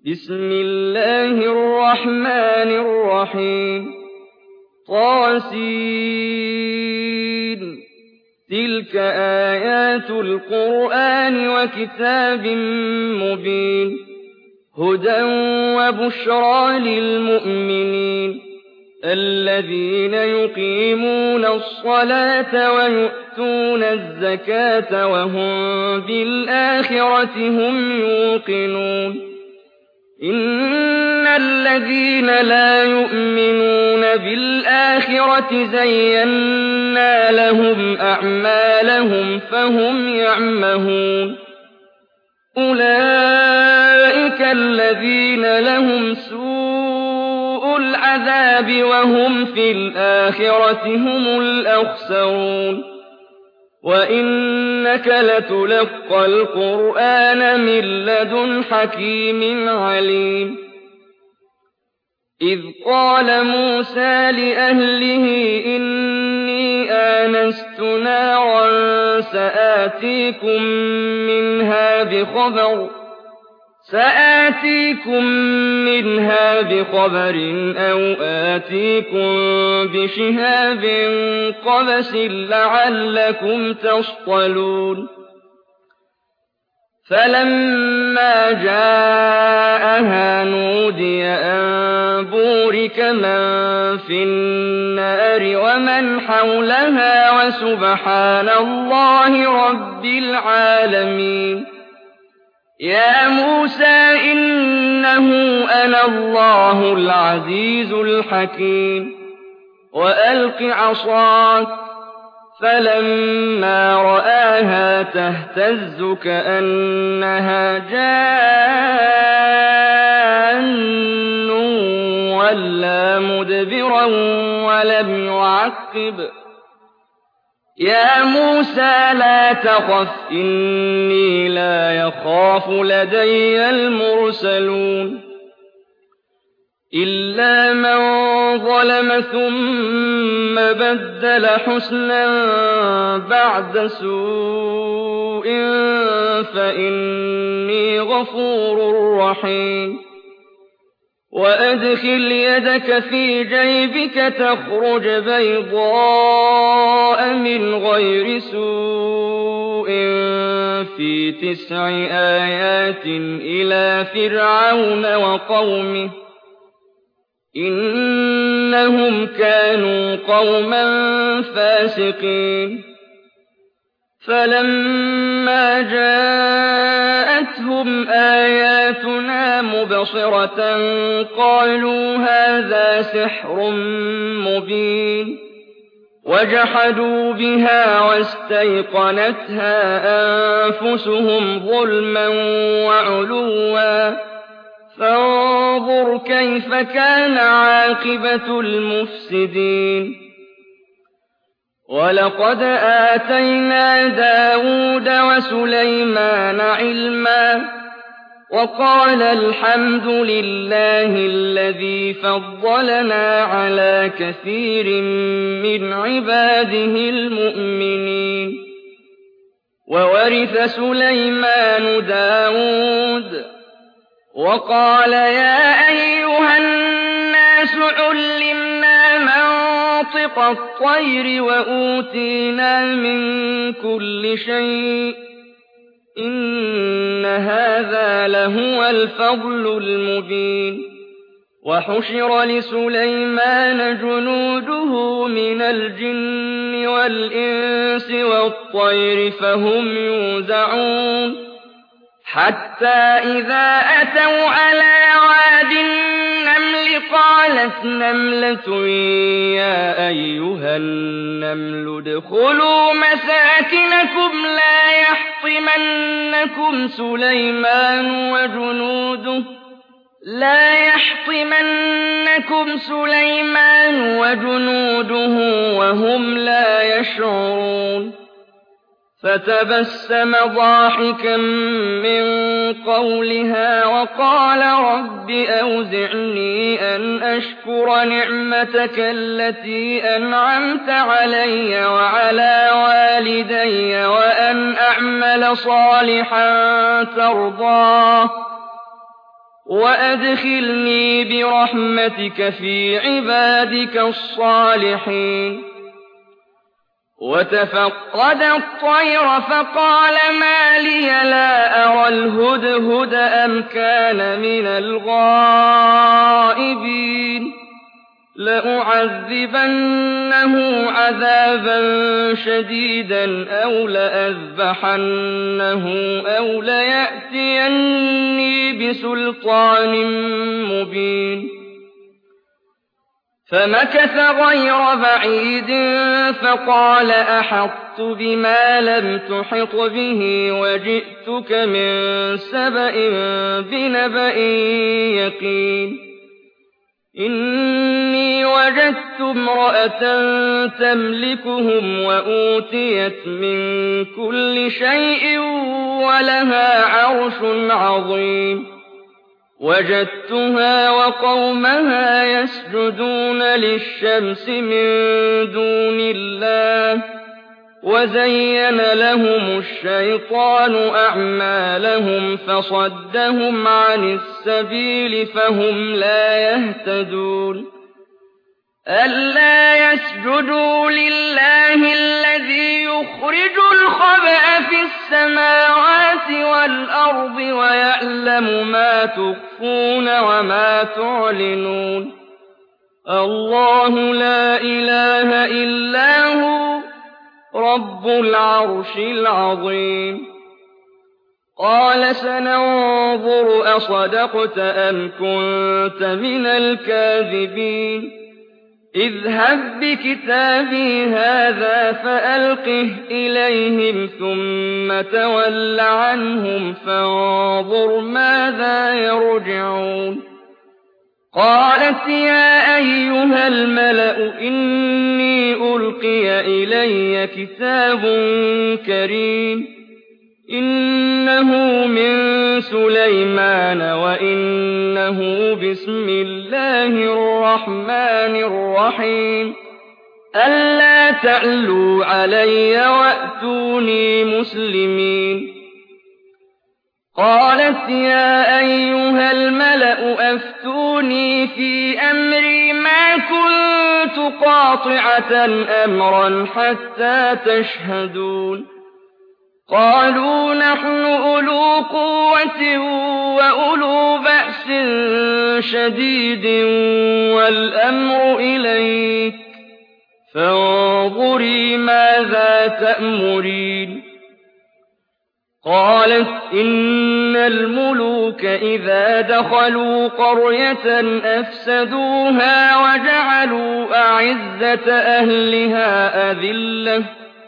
بسم الله الرحمن الرحيم طاسين تلك آيات القرآن وكتاب مبين هدى وبشرى للمؤمنين الذين يقيمون الصلاة ويؤتون الزكاة وهم بالآخرة هم يوقنون إن الذين لا يؤمنون بالآخرة زينا لهم أعمالهم فهم يعمهون أولئك الذين لهم سوء العذاب وهم في الآخرة هم الأخسرون وإنك لتلقى القرآن من لدن حكيم عليم إذ قال موسى لأهله إني آنست نارا سآتيكم منها بخبر أو آتيكم بشهاب قبس لعلكم تصطلون فلما جاءها نودي أن بورك من في النار ومن حولها وسبحان الله رب العالمين يا موسى إنه أنا الله العزيز الحكيم وألق عصاك فلما رآها تهتز كأنها جان ولا مدبرا ولم يعقب يا موسى لا تخف إني لا يخاف لدي المرسلون إلا من ظلم ثم بدل حسنا بعد سوء فإني غفور رحيم وأدخل يدك في جيبك تخرج بيضاء من غير سوء في 9 آيات إلى فرعون وقومه إنهم كانوا قوما فاسقين فلما جاءتهم آياتنا مبصرة قالوا هذا سحر مبين وجحدوا بها واستيقنتها أنفسهم ظلما وعلوا فانظر كيف كان عاقبة المفسدين ولقد آتينا داود وسليمان علما وقال الحمد لله الذي فضلنا على كثير من عباده المؤمنين وورث سليمان داود وقال يا أيها الناس علمنا منطق الطير وأوتينا من كل شيء إن هذا لهو الفضل المبين وحشر لسليمان جنوده من الجن والإنس والطير فهم يوزعون حتى إذا أتوا على واد النمل قالت نملة يا أيها النمل ادخلوا مساكنكم لا يحطمنكم سليمان وجنوده وهم لا يشعرون فتبسم ضاحكا من قولها وقال رب أوزعني أن أشكر نعمتك التي أنعمت علي وعلى والدي وأن أعمل صالحا ترضاه وأدخلني برحمتك في عبادك الصالحين. وتفقد الطير فقال ما لي لا أرى الهدهد أم كان من الغائبين لأعذبنه عذابا شديدا أو لأذبحنه أو ليأتيني بسلطان مبين. فمكث غير بعيد فقال أحطت بما لم تحط به وجئتك من سبأ بنبأ يقين. إني وجدت امرأة تملكهم وأوتيت من كل شيء ولها عرش عظيم. وجدتها وقومها يسجدون للشمس من دون الله وزين لهم الشيطان أعمالهم فصدهم عن السبيل فهم لا يهتدون. ألا يسجدوا لله الذي يخرج الخبأ في السماوات والأرض ويعلم ما تخفون وما تعلنون. الله لا إله إلا هو رب العرش العظيم. قال سننظر أصدقت أم كنت من الكاذبين. اذهب بكتابي هذا فألقه إليهم ثم تول عنهم فانظر ماذا يرجعون. قالت يا أيها الملأ إني ألقي إلي كتاب كريم إنه من سليمان وإنه بسم الله الرحمن الرحيم ألا تعلوا علي وأتوني مسلمين. قالت يا أيها الملأ أفتوني في أمري ما كنت قاطعة أمرا حتى تشهدون. قالوا نحن أولو قوة وأولو بأس شديد والأمر إليك فانظري ماذا تأمرين. قالت إن الملوك إذا دخلوا قرية أفسدوها وجعلوا أعزة أهلها أذلة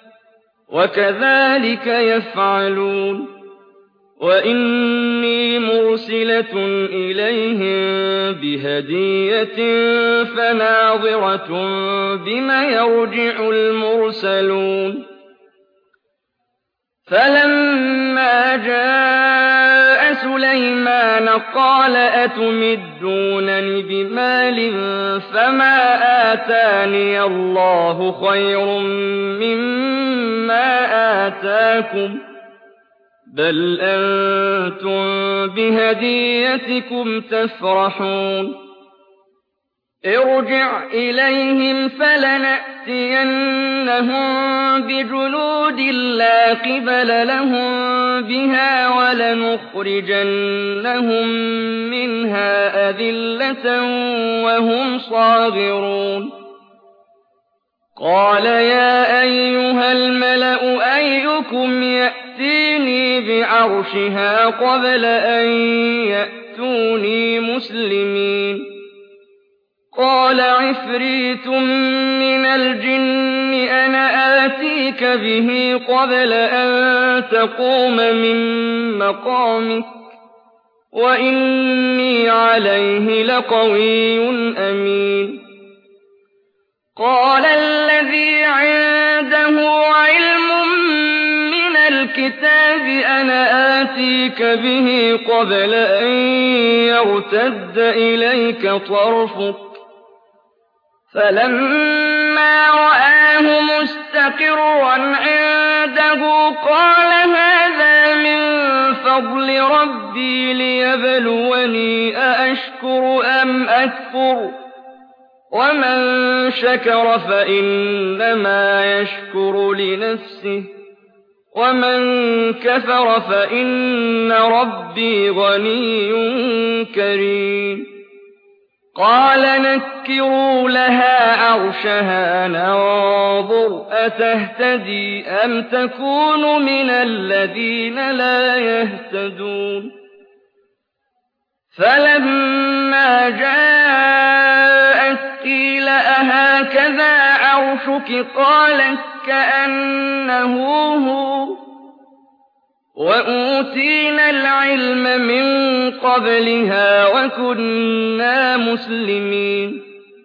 وكذلك يفعلون. وإني مرسلة إليهم بهدية فناظرة بما يرجع المرسلون. فلما جاء سليمان قال أتمدونني بمال فما آتاني الله خير مما آتاكم بل أنتم بهديتكم تفرحون. ارجع إليهم فلنأتينهم بجنود لا قبل لهم بها ولنخرجنهم منها أذلة وهم صاغرون. قال يا أيها الملأ أيكم يأتيني بعرشها قبل أن يأتوني مسلمين. قال عفريت من الجن أنا آتيك به قبل أن تقوم من مقامك وإني عليه لقوي أمين. قال الذي عنده علم من الكتاب أنا آتيك به قبل أن يرتد إليك طرفك فلما رآه مستقرا عنده قال هذا من فضل ربي ليبلوني أأشكر أم أكفر ومن شكر فإنما يشكر لنفسه ومن كفر فإن ربي غني كريم قال نكروا لها عرشها ننظر أتهتدي أم تكون من الذين لا يهتدون فلما جاءت قيل أهكذا عرشك قالت كأنه هو وأوتينا العلم من قبلها وكنا مسلمين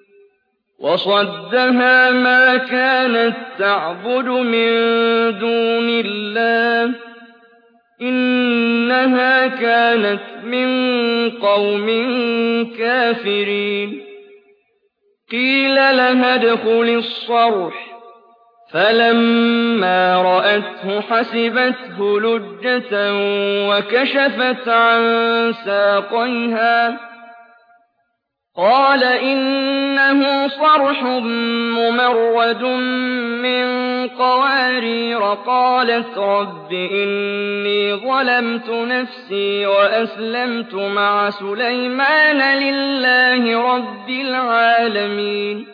وصدها ما كانت تعبد من دون الله إنها كانت من قوم كافرين قيل لها ادخل الصرح فلما رأته حسبته لجة وكشفت عن ساقيها قال إنه صرح ممرد من قوارير قالت رب إني ظلمت نفسي وأسلمت مع سليمان لله رب العالمين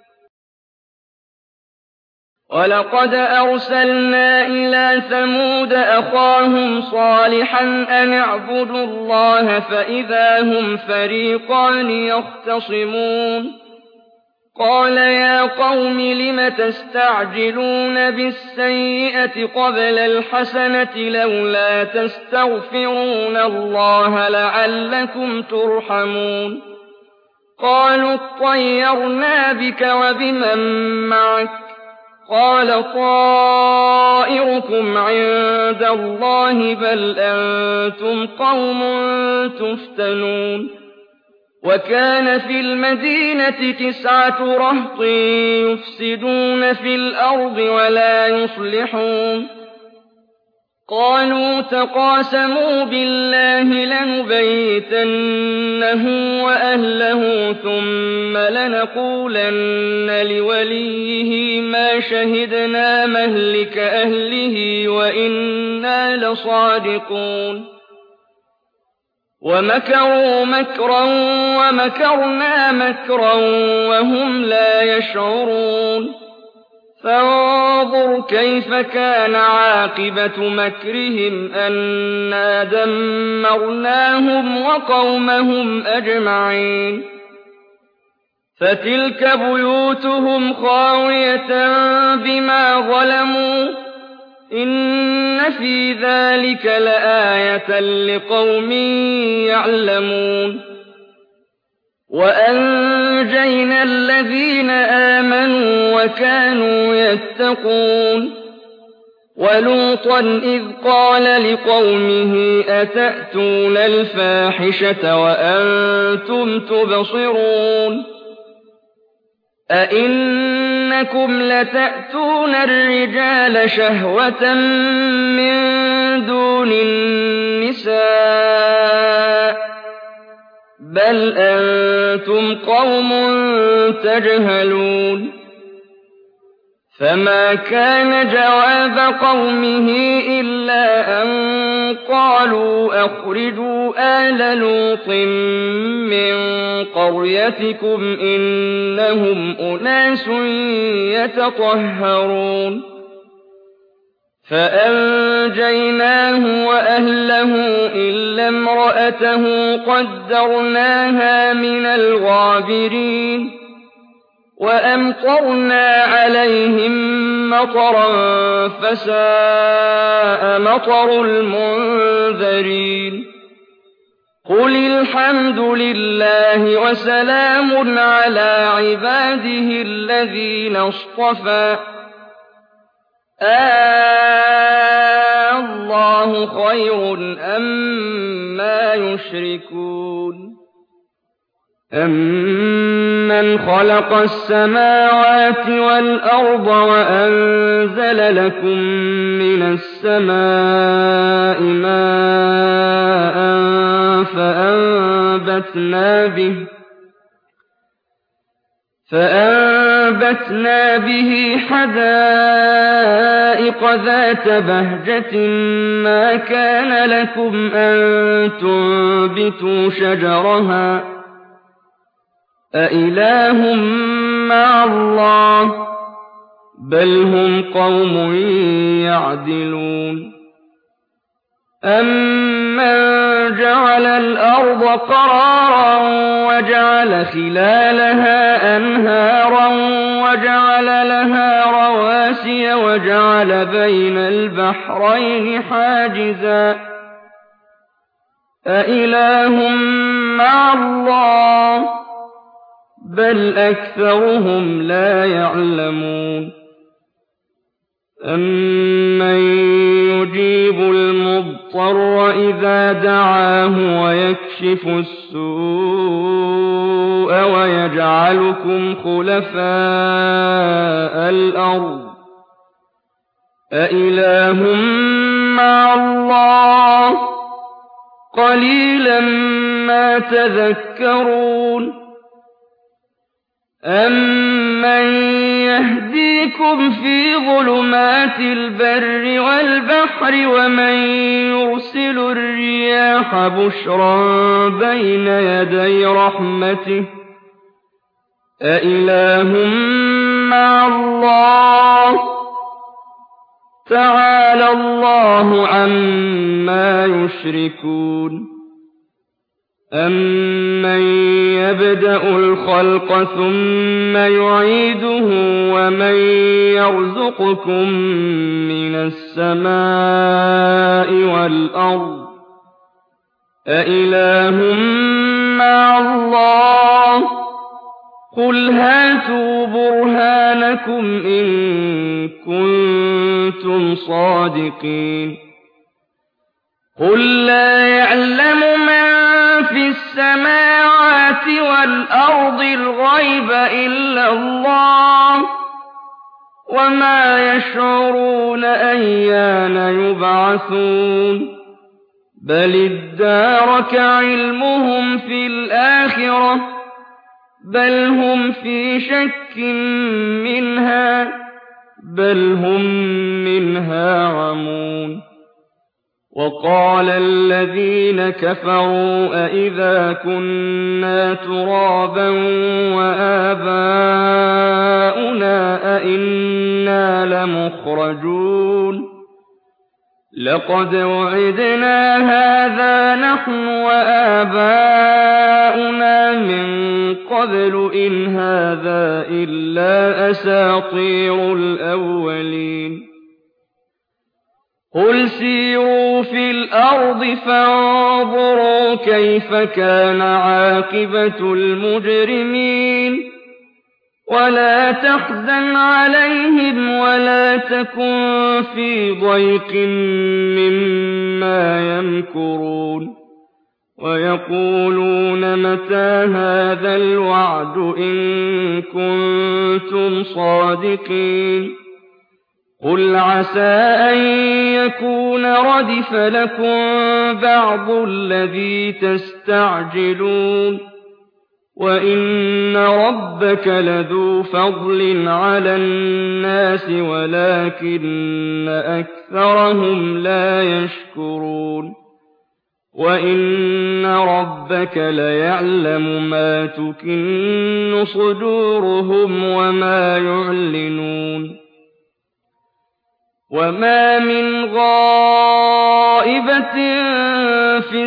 ولقد أرسلنا إلى ثمود أخاهم صالحا أن اعبدوا الله فإذا هم فريقان يختصمون قال يا قوم لم تستعجلون بالسيئة قبل الحسنة لولا تستغفرون الله لعلكم ترحمون قالوا اطيرنا بك وبمن معك قال طائركم عند الله بل أنتم قوم تفتنون وكان في المدينة 9 رهط يفسدون في الأرض ولا يصلحون قالوا تقاسموا بالله لنبيتنه وأهله ثم لنقولن لوليه ما شهدنا مهلك أهله وإنا لصادقون ومكروا مكرا ومكرنا مكرا وهم لا يشعرون فانظر كيف كان عاقبة مكرهم أنا دمرناهم وقومهم أجمعين فتلك بيوتهم خاوية بما ظلموا إن في ذلك لآية لقوم يعلمون وأنجينا الذين آمنوا وكانوا يتقون ولوطا إذ قال لقومه أتأتون الفاحشة وأنتم تبصرون أئنكم لتأتون الرجال شهوة من دون النساء بل أنتم قوم تجهلون فما كان جواب قومه إلا أن قالوا أخرجوا آل لوط من قريتكم إنهم أناس يتطهرون فأنجيناه وأهله إلا امرأته قدرناها من الغابرين وأمطرنا عليهم مطرا فساء مطر المنذرين قل الحمد لله وسلام على عباده الذين اصطفى الله خير أما يشركون أَمَّنْ خَلَقَ السَّمَاوَاتِ وَالْأَرْضَ وَأَنزَلَ لَكُم مِّنَ السَّمَاءِ مَاءً فَأَنبَتْنَا بِهِ حَدَائِقَ ذَاتَ بَهْجَةٍ مَّا كَانَ لَكُمْ أَن تُنبِتُوا شَجَرَهَا ۗ أَإِلَٰهٌ مَّعَ اللَّهِ ۚ بَلْ هُمْ قَوْمٌ يَعْدِلُونَ أَمَّن جَعَلَ الْأَرْضَ قَرَارًا وَجَعَلَ خِلَالَهَا أَنْهَارًا وَجَعَلَ لَهَا رَوَاسِيَ وَجَعَلَ بَيْنَ الْبَحْرَيْنِ حَاجِزًا ۗ أَإِلَٰهٌ مَّعَ اللَّهِ ۚ بَلْ أَكْثَرُهُمْ لَا يَعْلَمُونَ أَمَّن يُجِيبُ الْمُضْطَرَّ إِذَا دَعَاهُ وَيَكْشِفُ السُّوءَ وَيَجْعَلُكُمْ خُلَفَاءَ الْأَرْضِ ۗ أَإِلَٰهٌ مَّعَ اللَّهِ ۚ قَلِيلًا مَّا تَذَكَّرُونَ أَمَّن يَهْدِيكُمْ فِي ظُلُمَاتِ الْبَرِّ وَالْبَحْرِ وَمَن يُرْسِلُ الرِّيَاحَ بُشْرًا بَيْنَ يَدَيْ رَحْمَتِهِ ۗ أَإِلَٰهٌ مَّعَ اللَّهِ ۚ تَعَالَى اللَّهُ عَمَّا يُشْرِكُونَ أَمَّن يَبْدَأُ الْخَلْقَ ثُمَّ يُعِيدُهُ وَمَن يَرْزُقُكُم مِّنَ السَّمَاءِ وَالْأَرْضِ ۗ أَإِلَٰهٌ مَّعَ اللَّهِ ۚ قُلْ هَاتُوا بُرْهَانَكُمْ إِن كُنتُمْ صَادِقِينَ قُل لَّا يَعْلَمُ مَن فِي السَّمَاوَاتِ وَالْأَرْضِ الْغَيْبَ إِلَّا اللَّهُ ۚ وَمَا يَشْعُرُونَ أَيَّانَ يُبْعَثُونَ بَلِ ادَّارَكَ عِلْمُهُمْ فِي الْآخِرَةِ ۚ بَلْ هُمْ فِي شَكٍّ مِّنْهَا ۖ بَلْ هُم مِّنْهَا عَمُونَ وَقَالَ الَّذِينَ كَفَرُوا أَإِذَا كُنَّا تُرَابًا وَآبَاؤُنَا أَإِنَّا لَمُخْرَجُونَ لَقَدْ وُعِدْنَا هَٰذَا نَحْنُ وَآبَاؤُنَا مِن قَبْلُ إِنْ هَٰذَا إِلَّا أَسَاطِيرُ الْأَوَّلِينَ قُلْ سِيرُوا فِي الْأَرْضِ فَانظُرُوا كَيْفَ كَانَ عَاقِبَةُ الْمُجْرِمِينَ وَلَا تَحْزَنْ عَلَيْهِمْ وَلَا تَكُن فِي ضَيْقٍ مِّمَّا يَمْكُرُونَ وَيَقُولُونَ مَتَىٰ هَٰذَا الْوَعْدُ إِن كُنتُمْ صَادِقِينَ قُلْ عَسَىٰ أَن يَكُونَ رَدِفَ لَكُم بَعْضُ الَّذِي تَسْتَعْجِلُونَ وَإِنَّ رَبَّكَ لَذُو فَضْلٍ عَلَى النَّاسِ وَلَٰكِنَّ أَكْثَرَهُمْ لَا يَشْكُرُونَ وَإِنَّ رَبَّكَ لَيَعْلَمُ مَا تُكِنُّ صُدُورُهُمْ وَمَا يُعْلِنُونَ وَمَا مِنْ غَائِبَةٍ فِي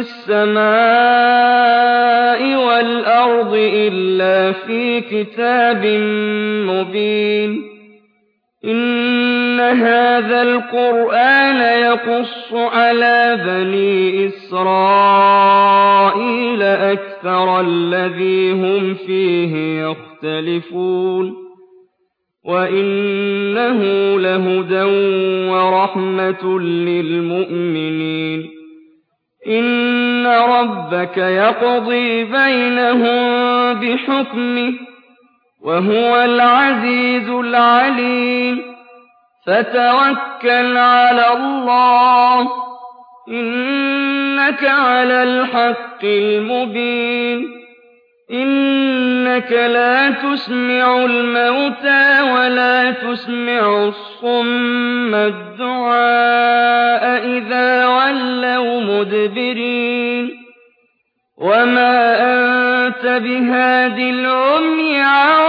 السَّمَاءِ وَالْأَرْضِ إِلَّا فِي كِتَابٍ مُّبِينٍ إِنَّ هَٰذَا الْقُرْآنَ يَقُصُّ عَلَىٰ بَنِي إِسْرَائِيلَ أَكْثَرَ الَّذِي هُمْ فِيهِ يَخْتَلِفُونَ وَإِنَّهُ لَهُدًى وَرَحْمَةٌ لِّلْمُؤْمِنِينَ إِنَّ رَبَّكَ يَقْضِي بَيْنَهُم بِحُكْمِهِ وهو العزيز العليم فتوكل على الله إنك على الحق المبين إنك لا تسمع الموتى ولا تسمع الصم الدعاء إذا ولوا مدبرين وما أنت بهاد العمي عن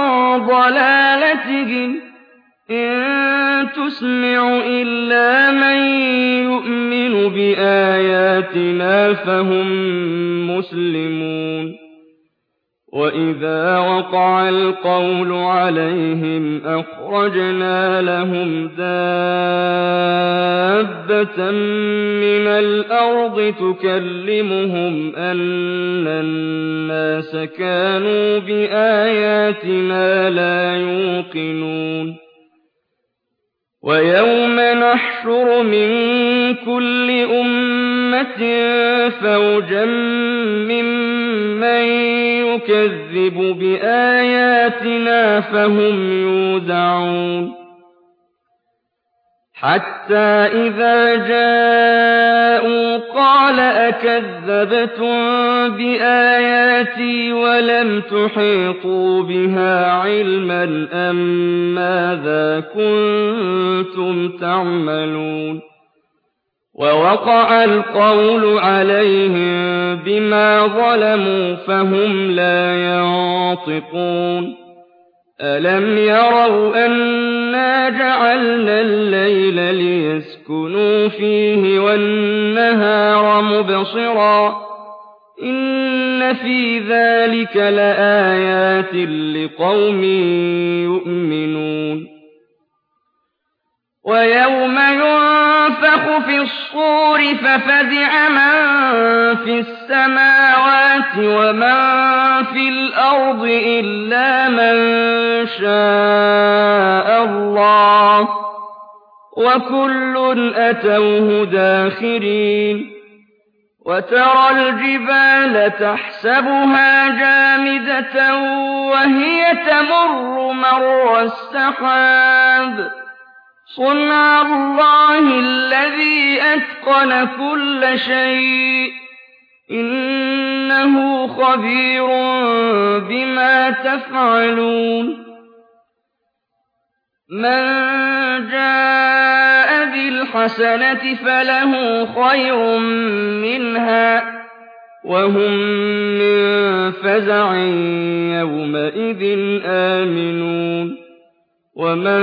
ضلالتهم إن تسمع إلا من يؤمن بآياتنا فهم مسلمون وإذا وقع القول عليهم أخرجنا لهم دابة من الأرض تكلمهم أن الناس كانوا بآياتنا لا يوقنون ويوم نحشر من كل أمة فوجا ممن يكذب بآياتنا فهم يوزعون حتى إذا جاءوا قال أكذبتم بآياتي ولم تحيطوا بها علما أم ماذا كنتم تعملون ووقع القول عليهم بما ظلموا فهم لا ينطقون ألم يروا أنا جعلنا الليل ليسكنوا فيه والنهار مبصرا إن في ذلك لآيات لقوم يؤمنون ويوم ينفخ في الصور ففزع من في السماوات ومن في الأرض إلا من شاء الله وكل أتوه داخرين وترى الجبال تحسبها جامدة وهي تمر مر السحاب صنع الله الذي أتقن كل شيء إنه خبير بما تفعلون من جاء بالحسنة فله خير منها وهم من فزع يومئذ آمنون ومن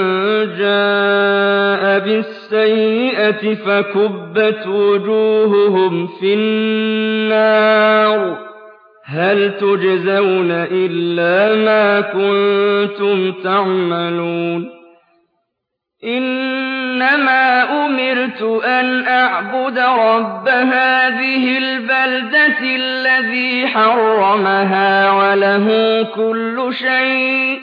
جاء بالسيئة فكبت وجوههم في النار هل تجزون إلا ما كنتم تعملون إنما أمرت أن أعبد رب هذه البلدة الذي حرمها وله كل شيء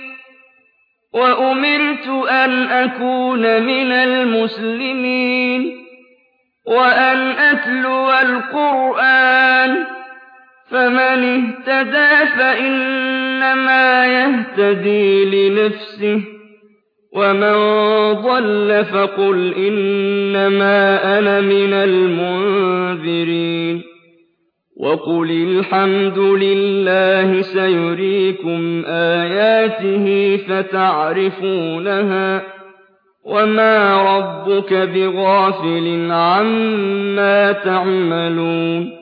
وأمرت أن أكون من المسلمين وأن أتلو القرآن فمن اهتدى فإنما يهتدي لنفسه ومن ضل فقل إنما أنا من المنذرين وقل الحمد لله سيريكم آياته فتعرفونها وما ربك بغافل عما تعملون